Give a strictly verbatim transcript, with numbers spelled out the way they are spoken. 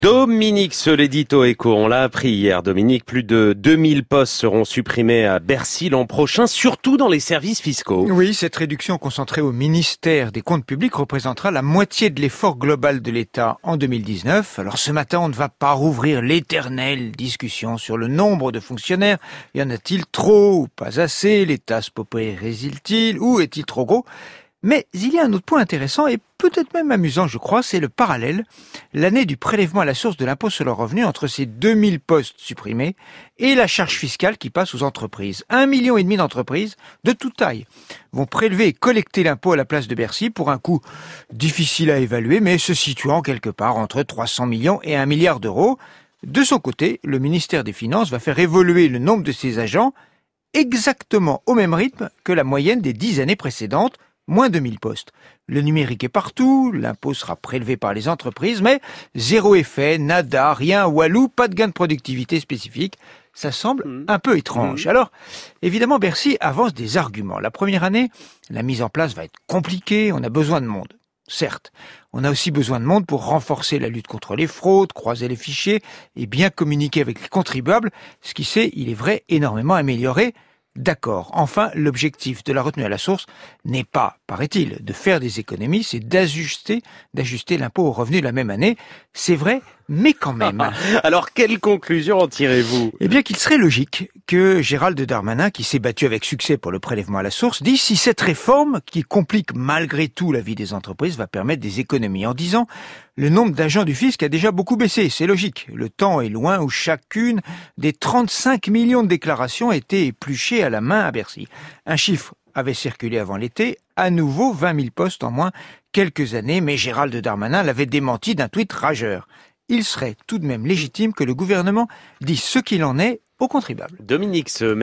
Dominique, ce l'édito écho, on l'a appris hier, Dominique, plus de deux mille postes seront supprimés à Bercy l'an prochain, surtout dans les services fiscaux. Oui, cette réduction concentrée au ministère des Comptes publics représentera la moitié de l'effort global de l'État en deux mille dix-neuf. Alors ce matin, on ne va pas rouvrir l'éternelle discussion sur le nombre de fonctionnaires. Y en a-t-il trop ou pas assez? L'État se paupérise-t-il ou est-il trop gros? Mais il y a un autre point intéressant et peut-être même amusant, je crois, c'est le parallèle, l'année du prélèvement à la source de l'impôt sur le revenu entre ces deux mille postes supprimés et la charge fiscale qui passe aux entreprises. Un million et demi d'entreprises de toute taille vont prélever et collecter l'impôt à la place de Bercy pour un coût difficile à évaluer, mais se situant quelque part entre trois cents millions et un milliard d'euros. De son côté, le ministère des Finances va faire évoluer le nombre de ses agents exactement au même rythme que la moyenne des dix années précédentes, moins deux mille postes. Le numérique est partout, l'impôt sera prélevé par les entreprises, mais zéro effet, nada, rien, walou, pas de gain de productivité spécifique. Ça semble mmh. un peu étrange. Mmh. Alors, évidemment, Bercy avance des arguments. La première année, la mise en place va être compliquée, on a besoin de monde. Certes, on a aussi besoin de monde pour renforcer la lutte contre les fraudes, croiser les fichiers et bien communiquer avec les contribuables, ce qui s'est, il est vrai, énormément amélioré. D'accord. Enfin, l'objectif de la retenue à la source n'est pas, paraît-il, de faire des économies, c'est d'ajuster, d'ajuster l'impôt au revenu la même année. C'est vrai, mais quand même. Alors, quelle conclusion en tirez-vous? Eh bien, qu'il serait logique que Gérald Darmanin, qui s'est battu avec succès pour le prélèvement à la source, dise si cette réforme, qui complique malgré tout la vie des entreprises, va permettre des économies. En disant, le nombre d'agents du fisc a déjà beaucoup baissé, c'est logique. Le temps est loin où chacune des trente-cinq millions de déclarations était épluchée à la main à Bercy. Un chiffre avait circulé avant l'été, à nouveau vingt mille postes en moins quelques années, mais Gérald Darmanin l'avait démenti d'un tweet rageur. Il serait tout de même légitime que le gouvernement dise ce qu'il en est aux contribuables. Dominique, ce